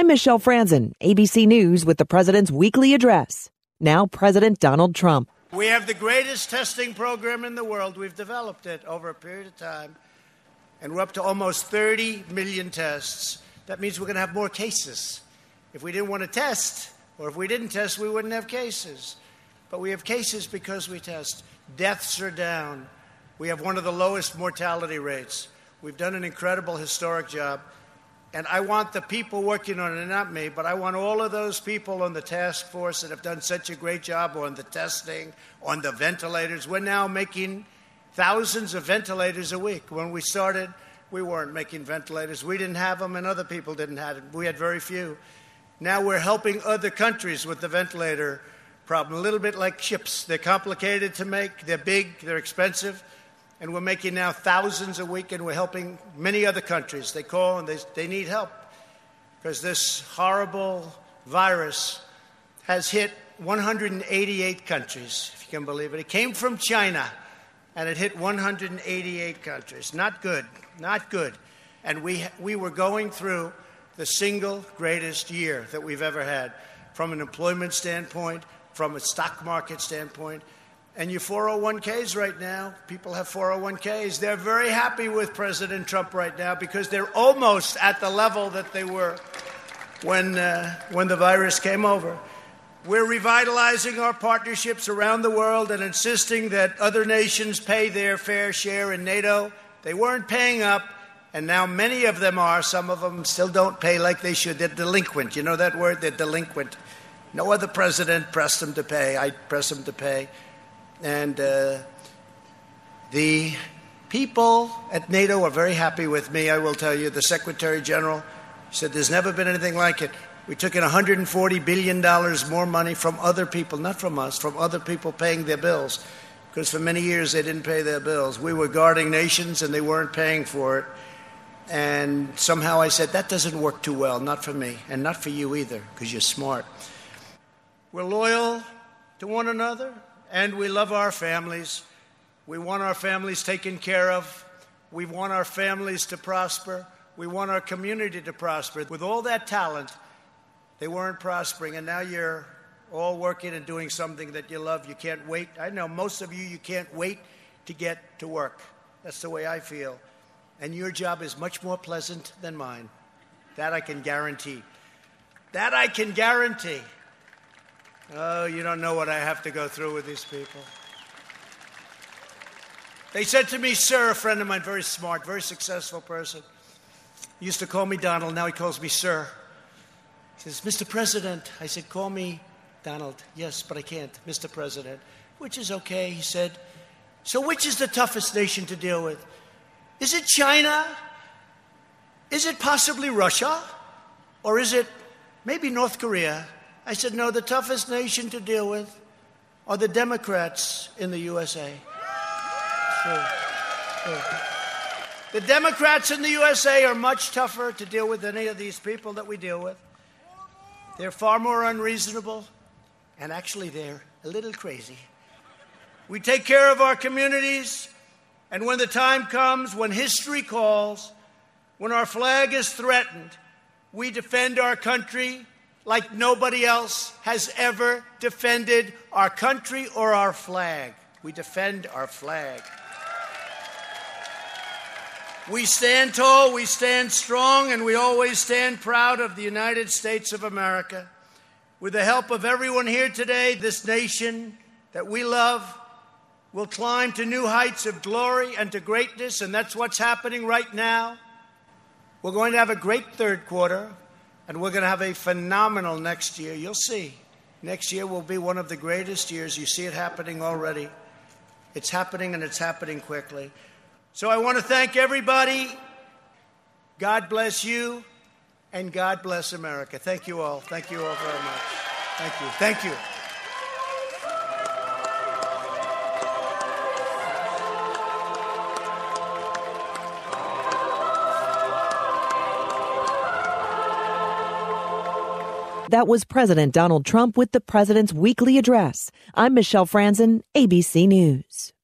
I'm Michelle Franzen, ABC News with the President's weekly address. Now, President Donald Trump. We have the greatest testing program in the world. We've developed it over a period of time, and we're up to almost 30 million tests. That means we're going to have more cases. If we didn't want to test, or if we didn't test, we wouldn't have cases. But we have cases because we test. Deaths are down. We have one of the lowest mortality rates. We've done an incredible, historic job. And I want the people working on it, not me, but I want all of those people on the task force that have done such a great job on the testing, on the ventilators. We're now making thousands of ventilators a week. When we started, we weren't making ventilators. We didn't have them, and other people didn't have them. We had very few. Now we're helping other countries with the ventilator problem, a little bit like ships. They're complicated to make. They're big. They're expensive. And we're making now thousands a week, and we're helping many other countries. They call and they need help because this horrible virus has hit 188 countries, if you can believe it. It came from China, and it hit 188 countries. Not good, not good. And we were going through the single greatest year that we've ever had from an employment standpoint, from a stock market standpoint. And your 401ks right now, people have 401ks. They're very happy with President Trump right now because they're almost at the level that they were when the virus came over. We're revitalizing our partnerships around the world and insisting that other nations pay their fair share in NATO. They weren't paying up, and now many of them are. Some of them still don't pay like they should. They're delinquent. You know that word? They're delinquent. No other president pressed them to pay. I press them to pay. And the people at NATO are very happy with me, I will tell you. The Secretary General said there's never been anything like it. We took in $140 billion more money from other people, not from us, from other people paying their bills, because for many years they didn't pay their bills. We were guarding nations and they weren't paying for it. And somehow I said, that doesn't work too well, not for me, and not for you either, because you're smart. We're loyal to one another. And we love our families. We want our families taken care of. We want our families to prosper. We want our community to prosper. With all that talent, they weren't prospering, and now you're all working and doing something that you love. You can't wait. I know most of you can't wait to get to work. That's the way I feel. And your job is much more pleasant than mine. That I can guarantee. That I can guarantee. Oh, you don't know what I have to go through with these people. They said to me, sir, a friend of mine, very smart, very successful person. He used to call me Donald. Now he calls me sir. He says, Mr. President. I said, call me Donald. Yes, but I can't, Mr. President, which is okay. He said, so which is the toughest nation to deal with? Is it China? Is it possibly Russia? Or is it maybe North Korea? I said, no, the toughest nation to deal with are the Democrats in the USA. Sure. The Democrats in the USA are much tougher to deal with than any of these people that we deal with. They're far more unreasonable, and actually they're a little crazy. We take care of our communities, and when the time comes, when history calls, when our flag is threatened, we defend our country like nobody else has ever defended our country or our flag. We defend our flag. We stand tall, we stand strong, and we always stand proud of the United States of America. With the help of everyone here today, this nation that we love will climb to new heights of glory and to greatness, and that's what's happening right now. We're going to have a great third quarter. And we're going to have a phenomenal next year. You'll see. Next year will be one of the greatest years. You see it happening already. It's happening, and it's happening quickly. So I want to thank everybody. God bless you, and God bless America. Thank you all. Thank you all very much. Thank you. Thank you. That was President Donald Trump with the President's weekly address. I'm Michelle Franzen, ABC News.